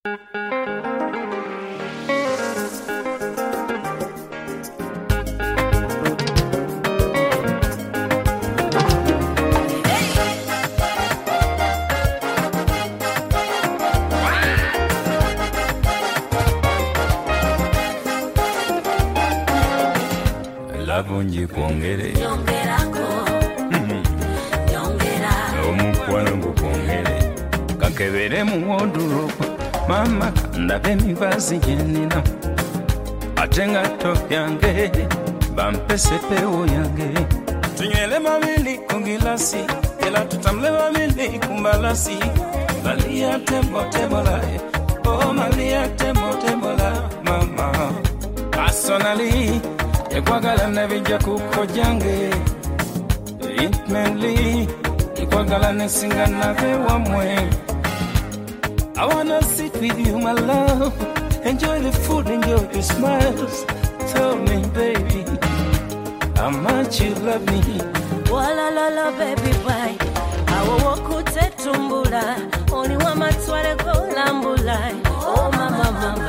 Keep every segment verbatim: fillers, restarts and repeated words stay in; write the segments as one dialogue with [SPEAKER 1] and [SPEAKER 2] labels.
[SPEAKER 1] Lavunji kuongere
[SPEAKER 2] Nyongerako Nyongera
[SPEAKER 1] Omukwano ngukuongere Kakebere mu wardrobe Mama ndabe mivazi jenina Atenga top yange Bampese peo yange Tunywele mamili kungilasi Ela tutamle mamili kumbalasi Malia tembo tembola Oh malia tembo tembola Mama Personally Ekwagala nebijja kukojange Intimately Ekwagala nesinga nave wamwe I wanna sit with you my love Enjoy the food, enjoy the smiles Tell me baby How much you love me
[SPEAKER 2] Wala la la baby why Awo wakute tumbula Oni wa matware go lambula Oh mama mama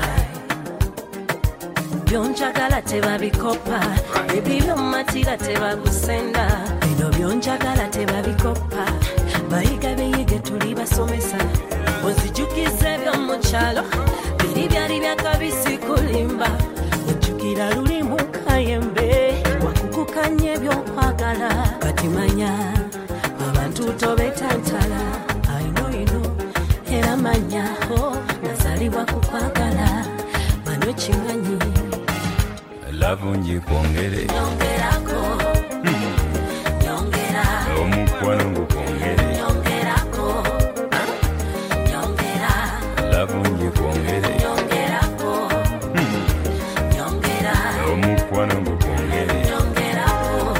[SPEAKER 2] Byonjagala teba bikopa Ebibyo matira teba kusenda Bino byonjagala teba bikopa Bayiga beyige tuli basomesa Ozijukize byo mukyalo Biri byali byakabisi kulimba Ojjukira luli mu kayembe Wakukukanye by'okwagala Kati manya abantu tobetantala I know you know Era manya ho Nazalibwa kukwagala Mano chimanyi
[SPEAKER 1] Lavunji kuongere
[SPEAKER 2] Nyongerako Nyongera
[SPEAKER 1] Omukwano ngukuongere
[SPEAKER 2] Nyongerako Nyongera
[SPEAKER 1] Lavunji kuongere
[SPEAKER 2] Nyongerako Nyongera
[SPEAKER 1] Omukwano ngukuongere
[SPEAKER 2] Nyongerako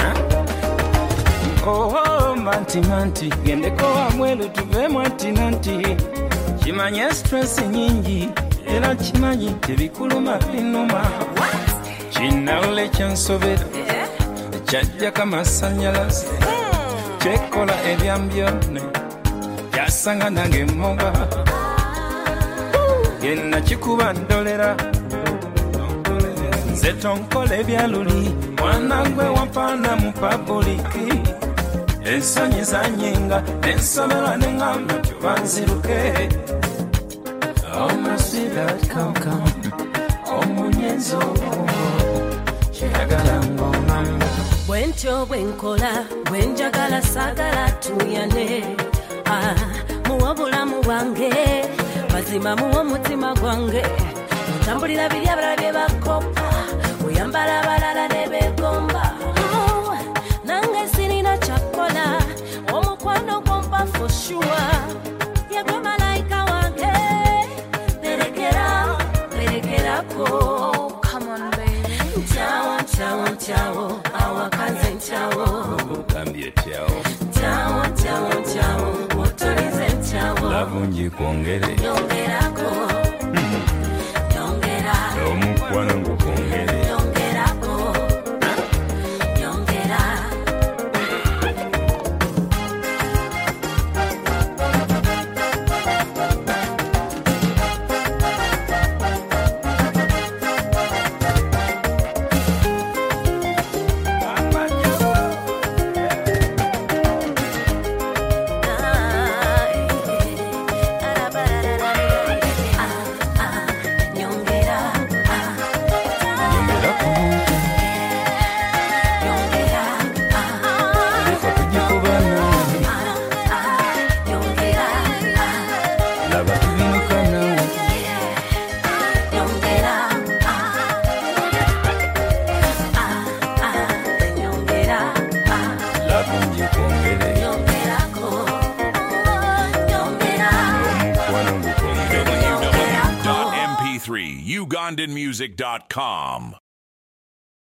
[SPEAKER 1] Oh oh manti manti Gendeko amwelu tuve manti nanti Chimanye stress nyingi Era chimanyi tebikuluma binuma Chinaule chansobera Chajja kama sanyalazi Chekola ebyambyone Yasanga nange moga Gena chikuba ndolera Zetonkole ebyaluli Mwanangwe wampana mu publiki Ensonyi zanyenga Nensomerwa nengamba tubanziruke Oh my sweetheart come come Omunyenzo Chiyagala ngomamba
[SPEAKER 2] Bwentyo bwenkola Bwenjagala sagala tuyane Ah, muwa bulamu bwange Mazima muwa mutima gwange Mutambulira biri abalala bye bakopa Muyambala abalala ne begomba Oh, nange sirina kyakola Omukwano gwompa for sure Yegwe malayika wange Berekera, berekerako
[SPEAKER 3] Come on, baby.
[SPEAKER 2] Nchawo, nchawo, nchawo Awakaze nchawo
[SPEAKER 1] Kambye chao
[SPEAKER 2] Nchawo, nchawo, nchawo Mutolize nchawo
[SPEAKER 1] Lavunji kuongere
[SPEAKER 2] Nyongerako Nyongera
[SPEAKER 1] Omukwano ngukuongere
[SPEAKER 2] Nyongerako Nyongera
[SPEAKER 4] w w w dot m p three ugandan music dot com